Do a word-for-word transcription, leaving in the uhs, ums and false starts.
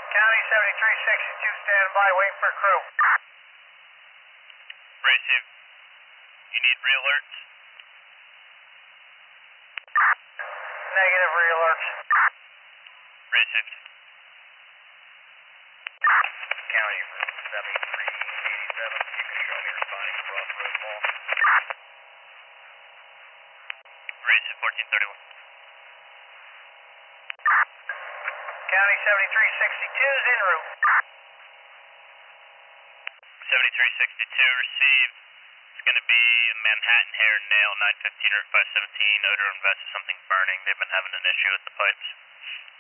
County seventy-three sixty-two, stand by, waiting for crew. Receive. You need re-alerts? Negative re-alerts. Received. County seventy-three eighty-seven, you can show me responding to Crossroads Mall. Received, fourteen thirty-one. County seventy-three sixty-two is en route. seventy-three sixty-two received. It's going to be Manhattan Hair and Nail, nine fifteen or five seventeen, odor and vest, something burning. They've been having an issue with the pipes.